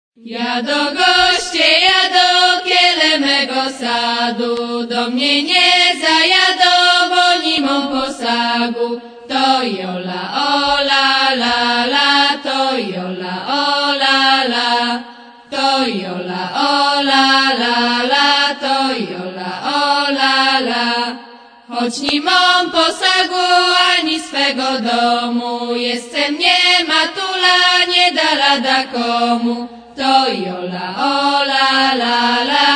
Ja do goście, ja do kielemego sadu, do mnie nie zajadą, bo nie mam posagu. To jola, ola, la, la, to jola, ola, la, to jola, ola, la, la, to jola, ola, la. Choć nie mam posagu ani swego domu, jestem nie matula, nie da rada komu. To jola, ola, la, la.